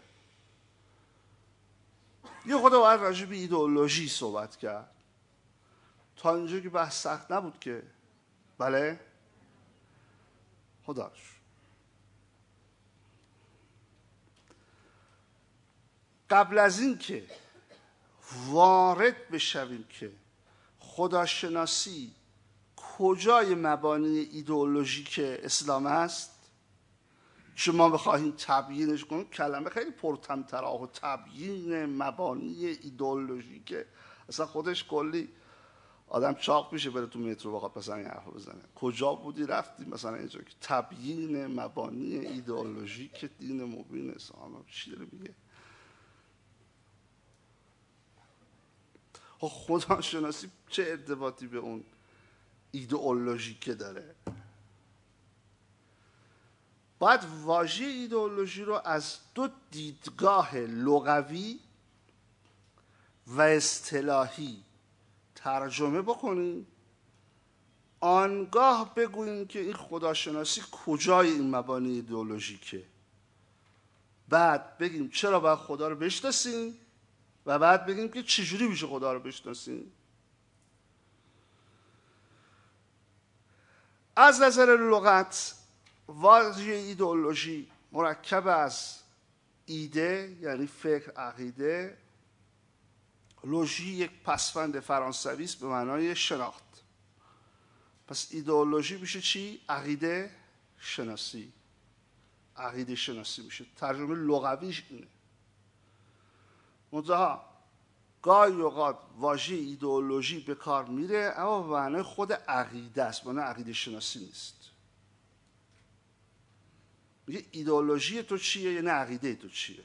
یه خود باید راجع به ایدئولوژی صحبت کرد. تا اینجا که بحث سخت نبود که؟ بله؟ خداش. قبل از این که وارد بشویم که خداشناسی کجای مبانی ایدئولوژیک اسلام است، که ما بخواهیم تبیینش کنیم، کلمه خیلی پرطمطراق و تبیین مبانی ایدئولوژیک اصلا خودش کلی آدم چاق میشه بره تو مترو بخواد مثلا این حرفو بزنه. کجا بودی رفتی مثلا اینجا که تبیین مبانی ایدئولوژیک دین مبین اسلام چی داره میگه؟ خدا شناسی چه ارتباطی به اون ایدئولوژیک داره؟ باید واژه ایدئولوژی رو از دو دیدگاه لغوی و اصطلاحی ترجمه بکنیم، آنگاه بگوییم که این خداشناسی کجای این مبانی ایدئولوژیکه، بعد بگیم چرا باید خدا رو بشناسیم و بعد بگیم که چجوری میشه خدا رو بشناسیم. از نظر لغت واژه ایدئولوژی مرکب از ایده یعنی فکر، عقیده، لوژی یک پسوند فرانسوی است به معنای شناخت. پس ایدئولوژی میشه چی؟ عقیده شناسی. عقیده شناسی میشه ترجمه لغویش اینه. منتها گاهی اوقات واژه ایدئولوژی به کار میره اما به معنای خود عقیده است، به معنای عقیده شناسی نیست. میگه ایدئولوژی تو چیه یا نه عقیده تو چیه.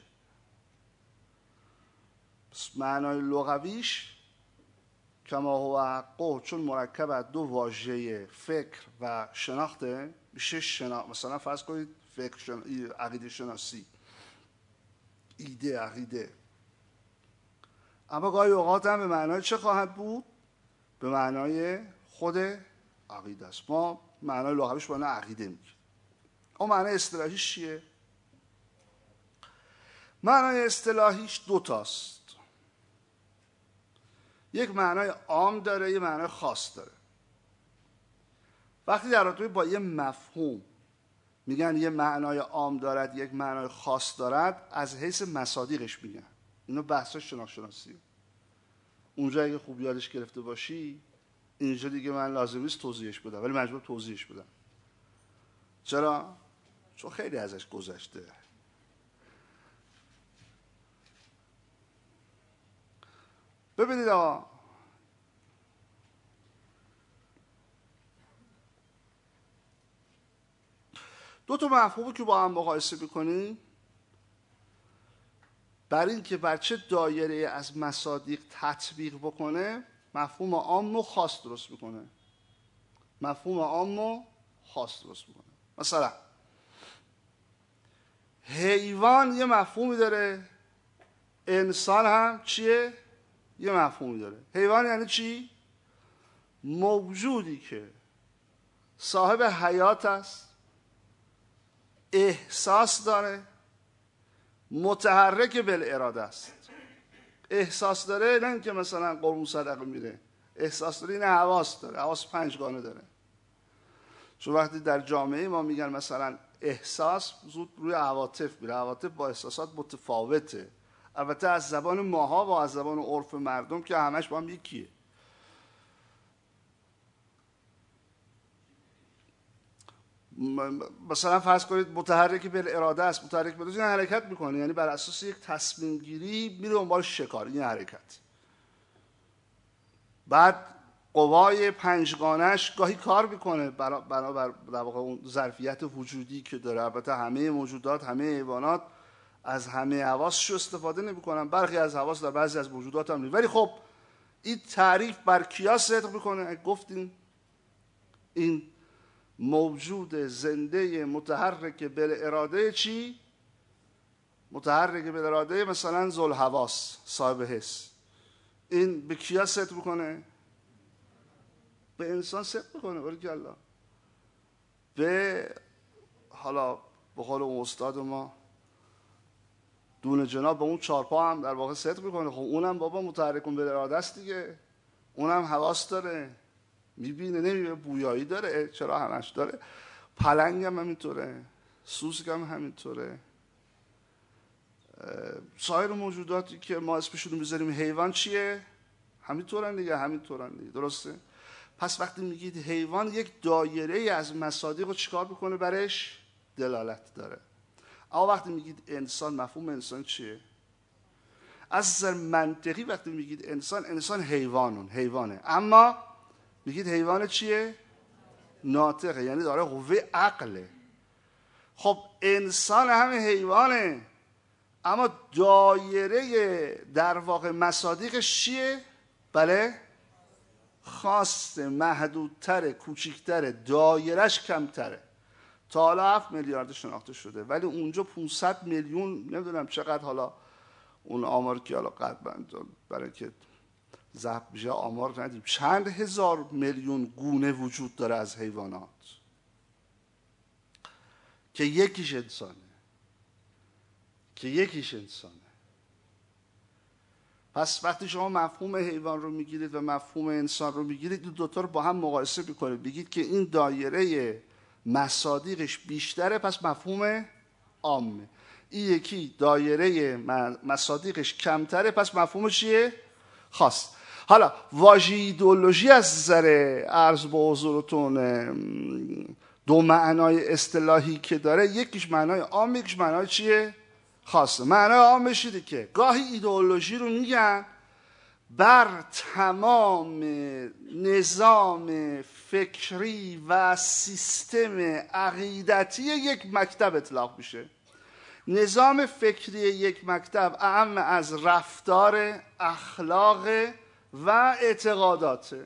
معنای لغویش کما هو حقه، چون مرکب از دو واژه فکر و شناخته میشه مثلا فرض کنید عقیده شناسی، ایده، عقیده. اما گاهی اوقات هم به معنای چه خواهد بود؟ به معنای خود عقیده است. ما معنای لغویش به معنای عقیده میگیم. اما معنای اصطلاحیش چیه؟ معنای اصطلاحیش دو تاست. یک معنای عام داره، یک معنای خاص داره. وقتی در رابطه با یه مفهوم میگن یه معنای عام دارد، یک معنای خاص دارد، از حیث مصادیقش میگن. اینا بحث شناختی. اونجا اگه خوب یادش گرفته باشی، اینجا دیگه من لازم نیست توضیحش بدم، ولی مجبور توضیحش بدم. چرا؟ چون خیلی ازش گذشته. ببینید آقا، دو تا مفهومی که با هم مقایسه میکنیم، برای اینکه بر چه دایره از مصادیق تطبیق بکنه، مفهوم عام و خاص درست میکنه. مفهوم عام و خاص درست میکنه. مثلا حیوان یه مفهومی داره، انسان هم چیه؟ یه مفهومی داره. حیوان یعنی چی؟ موجودی که صاحب حیات است، احساس داره، متحرک بالاراده است. احساس داره، نه اینکه مثلا قربون صدقه میره. احساس داره، این حواس داره، حواس پنجگانه داره. چون وقتی در جامعه ما میگن مثلا احساس، زود روی عواطف میره. عواطف با احساسات متفاوته. البته از زبان ماها و از زبان عرف مردم که همش با هم یکیه. مثلا فرض کنید متحرک بالاراده است. متحرک بالاراده یعنی حرکت میکنه، یعنی بر اساس یک تصمیم گیری میره دنبال شکار. این حرکت. بعد قوای پنجگانش گاهی کار میکنه بنابر در واقع اون ظرفیت وجودی که داره. البته همه موجودات، همه حیوانات از همه حواسش استفاده نمیکنن. برخی از حواس در بعضی از موجودات هم نیست. ولی خب این تعریف بر کیا صدق میکنه؟ گفتیم این موجود زنده متحرک بالاراده چی؟ متحرک بالاراده مثلا ذوالحواس، صاحب حس. این به کیا صدق میکنه؟ به انسان صدق میکنه. بارکالله. به حالا به قول اون استاد ما دون جناب، به اون چارپا هم در واقع صدق میکنه. خب اونم بابا متحرک بالاراده است دیگه. اونم حواس داره، میبینه، نمیبینه، بویایی داره، چرا همش داره. پلنگ هم همینطوره، سوسک هم همینطوره. سایر موجوداتی که ما اسمشون رو میذاریم حیوان چیه؟ همینطورن دیگه. درسته؟ پس وقتی میگید حیوان، یک دایره از مصادیق رو چیکار میکنه؟ برش دلالت داره. اما وقتی میگید انسان، مفهوم انسان چیه؟ از نظر منطقی وقتی میگید انسان حیوانه. اما میگید حیوان چیه؟ ناطقه، یعنی داره قوه عقله. خب انسان همه حیوانه، اما دایره در واقع مصادیقش چیه؟ بله، خاصه، محدودتره، کوچیکتره، دایرش کمتره. تا حالا 7 میلیارد شناخته شده، ولی اونجا 500 میلیون، نمیدونم چقدر، حالا اون آمار که حالا برای که ضبط میشه آمار ندیم، چند هزار میلیون گونه وجود داره از حیوانات که یکیش انسانه. پس وقتی شما مفهوم حیوان رو میگیرید و مفهوم انسان رو میگیرید، این دوتا رو با هم مقایسه میکنید، بگید که این دایره مصادیقش بیشتره، پس مفهوم عامه. این یکی دایره مصادیقش کمتره، پس مفهومش چیه؟ خاص. حالا واژه ایدئولوژی از نظر عرض به حضورتون دو معنای اصطلاحی که داره، یکیش معنای عام، یکیش معنای چیه؟ خاصه. معنای عامش اینه که گاهی ایدئولوژی رو میگن بر تمام نظام فکری و سیستم عقیدتی یک مکتب اطلاق میشه. نظام فکری یک مکتب اعم از رفتار، اخلاق و اعتقادات.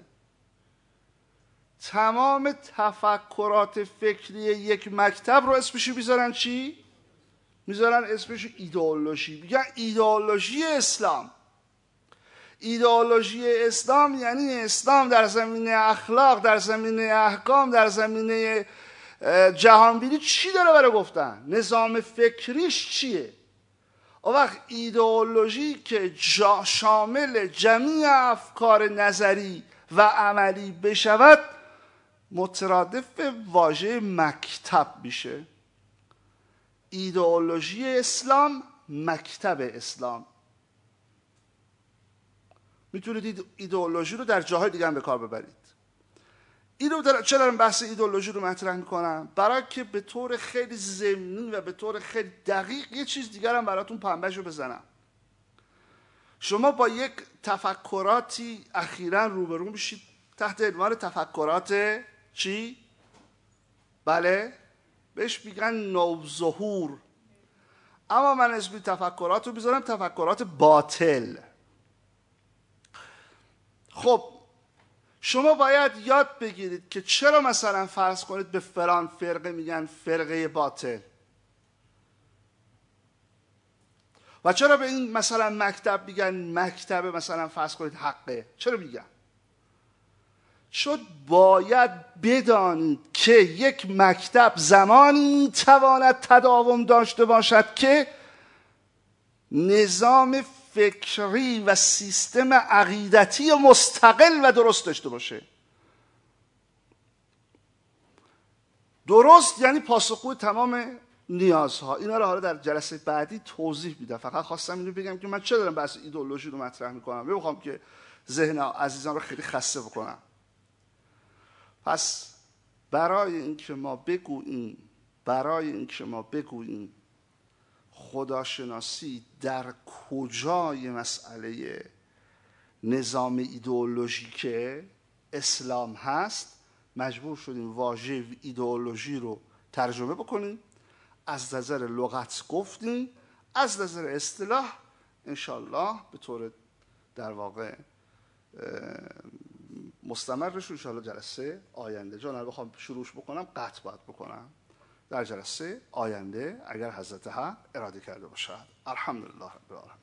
تمام تفکرات فکری یک مکتب رو اسمشو میذارن چی؟ میذارن اسمشو ایدئولوژی. میگن ایدئولوژی اسلام. ایدئولوژی اسلام یعنی اسلام در زمینه اخلاق، در زمینه احکام، در زمینه جهانبینی چی داره برای گفتن؟ نظام فکریش چیه؟ اون وقت ایدئولوژی که شامل جمیع افکار نظری و عملی بشود، مترادف واژه مکتب میشه. ایدئولوژی اسلام، مکتب اسلام. میتونید ایدئولوژی رو در جاهای دیگه هم به کار ببرید. چرا دارم بحث ایدئولوژی رو مطرح میکنم؟ برای که به طور خیلی ضمنی و به طور خیلی دقیق یه چیز دیگر هم براتون پنبهش رو بزنم. شما با یک تفکراتی اخیراً روبرو میشید تحت عنوان تفکرات چی؟ بله؟ بهش میگن نوظهور. اما من اسم تفکرات رو میذارم تفکرات باطل. خب شما باید یاد بگیرید که چرا مثلا فرض کنید به فلان فرقه میگن فرقه باطل و چرا به این مثلا مکتب میگن مکتب مثلا فرض کنید حقه. چرا میگن؟ چون باید بدانید که یک مکتب زمانی میتواند تداوم داشته باشد که نظام فکری و سیستم عقیدتی مستقل و درست داشته باشه. درست یعنی پاسخگوی تمام نیازها. اینا رو حالا در جلسه بعدی توضیح میدم. فقط خواستم اینو بگم که من چه دارم بحث ایدئولوژی رو مطرح میکنم. نمیخوام که ذهن عزیزان رو خیلی خسته بکنم. پس برای اینکه ما بگوییم خداشناسی در کجای مسئله نظام ایدئولوژیک اسلام هست، مجبور شدیم واژه ایدئولوژی رو ترجمه بکنیم. از نظر لغت گفتیم، از نظر اصطلاح انشالله به طور در واقع مستمرش انشالله جلسه آینده، جان بخوام شروعش بکنم قطع باید بکنم، در جلسه آینده اگر حضرت حق اراده کرده باشد. الحمدلله رب العالمین.